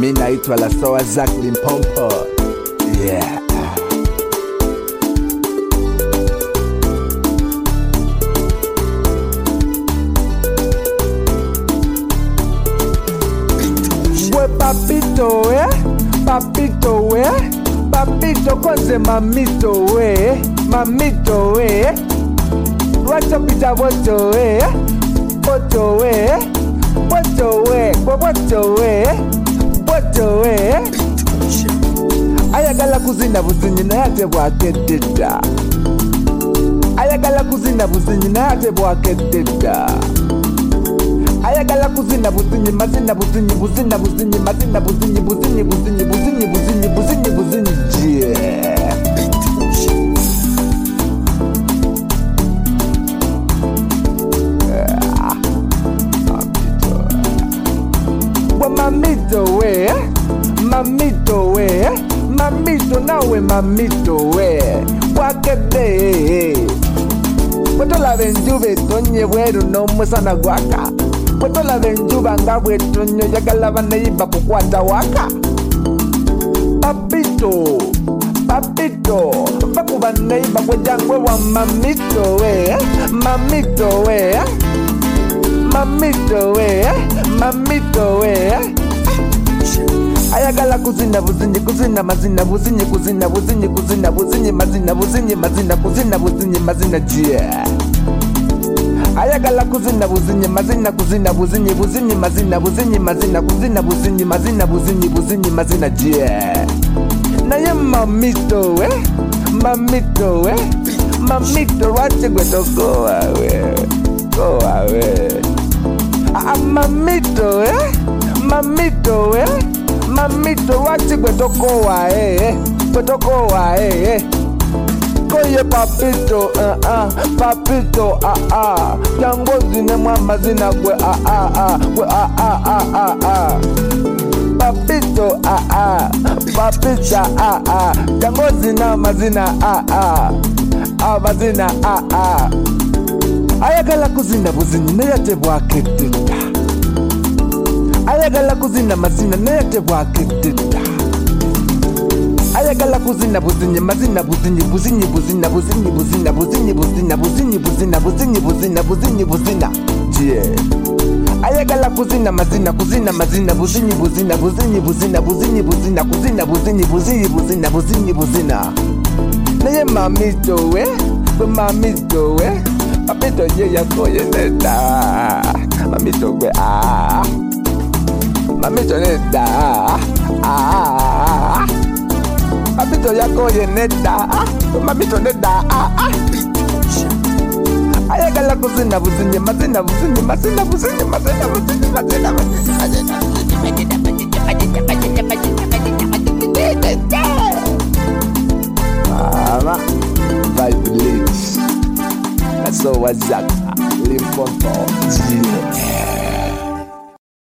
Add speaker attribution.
Speaker 1: Mimi naitwa La Soa Zack Limpopo. Yeah. We papito papito papito kwanze mamito mamito wacha pita boto boto boto ayagala kuzina buzinyi nayate bwakededa ayagala kuzina buzinyi nayate bwakededa ayagala kuzina buzinyi mazina buzinyi buzina buzinyi mazina buzinyi buzinyi buzinyi buzinyi buzinyi buzinyi buzinyi yeah. Mamito mamito nawe mamito wakede wetola benjube tonye bweru no musana gwaka wetola benjuba ngabwe tonye jagala banaiba kukwata waka papito bakuba naiba kwejangwe wa mamito mamito mamito ayagala kuzina buzinyi kuzina mazina buzinyi kuzina buzinyi kuzina buzinyi mazina buzinyi mazina kuzina buzinyi mazina yeah. Ayagala kuzina buzinyi mazina kuzina buzinyi buzinyi mazina buzinyi mazina kuzina buzinyi mazina buzinyi buzinyi mazina yeah. Naye mamito mamito wache gwetoko go awe mamito mamito wachi kwetoko wa koye papito papito yangozi ne mama zina gwe papito papita yangozi na mazina mazina ayagala kuzina buzinyi nayate bwakededa ayagala kuzina mazina nayate bwakededa ayagala kuzina buzinyi mazina buzinyi buzinyi buzina buzinyi buzina buzinyi buzina buzinyi buzina buzinyi buzina buzinyi buzina yeah. Ayagala kuzina mazina kuzina mazina buzinyi buzina buzinyi buzina buzinyi buzina kuzina buzinyi buzinyi buzina buzinyi buzina naye mamito mamito papito ye yakoye neta mamito gwe mamito neta papito yakoye neta mamito neta ayagala kuzina buzinyi mazina buzinyi mazina buzinyi mazina buzinyi mazina mama vibe leads. So what's that? Limpopo. Yeah.